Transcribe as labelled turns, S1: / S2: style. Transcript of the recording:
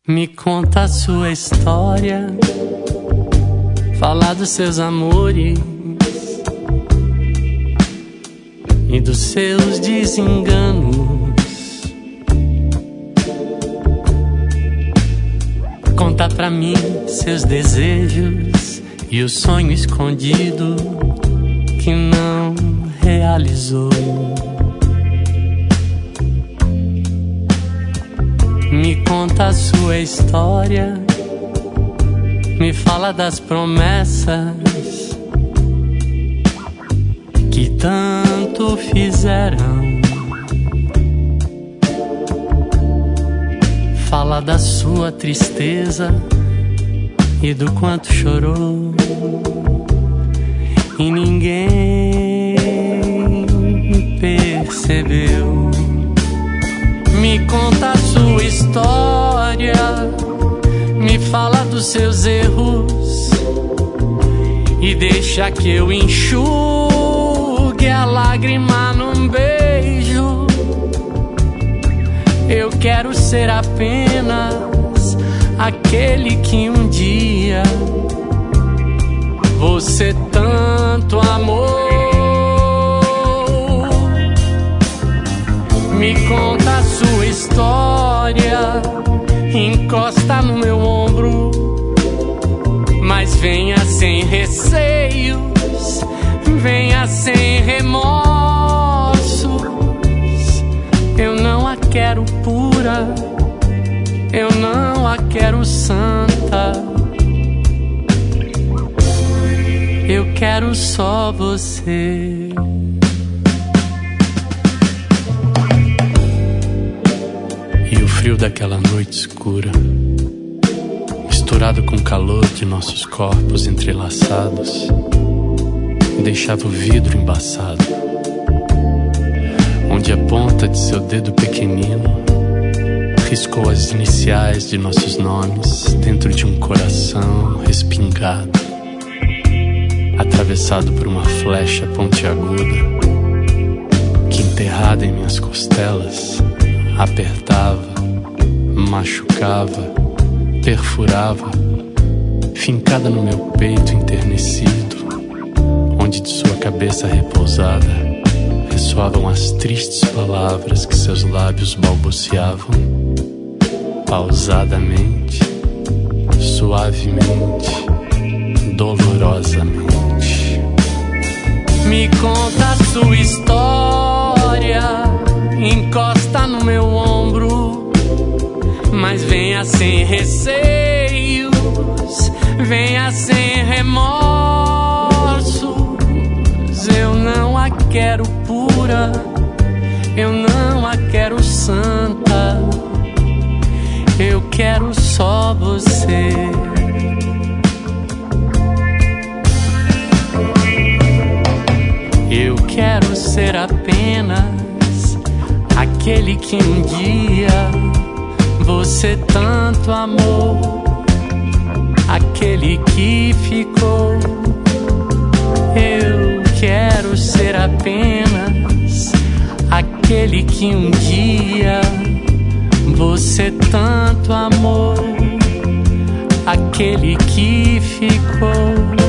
S1: Me conta a sua história, fala dos seus amores e dos seus desenganos. Conta pra mim seus desejos e o sonho escondido que não realizou. Me conta a sua história, me fala das promessas que tanto fizeram. Fala da sua tristeza e do quanto chorou e ninguém percebeu. Me conta a sua história, me fala dos seus erros e deixa que eu enxugue a lágrima num beijo. Eu quero ser apenas aquele que um dia você tanto amou. Me conta a sua história, encosta no meu ombro, mas venha sem receios, venha sem remorsos. Eu não a quero pura, eu não a quero santa, eu quero só você. E o frio daquela noite escura, misturado com o calor de nossos corpos entrelaçados, deixava o vidro embaçado, onde a ponta de seu dedo pequenino riscou as iniciais de nossos nomes dentro de um coração respingado, atravessado por uma flecha pontiaguda que, enterrada em minhas costelas, apertava, machucava, perfurava, fincada no meu peito enternecido, onde de sua cabeça repousada ressoavam as tristes palavras que seus lábios balbuciavam, pausadamente, suavemente, dolorosamente. Me conta a sua história, encosta no meu ombro, mas venha sem receios, venha sem remorsos. Eu não a quero pura, eu não a quero santa, eu quero só você. Eu quero ser apenas aquele que um dia você tanto amou, aquele que ficou. Eu quero ser apenas aquele que um dia você tanto amou, aquele que ficou.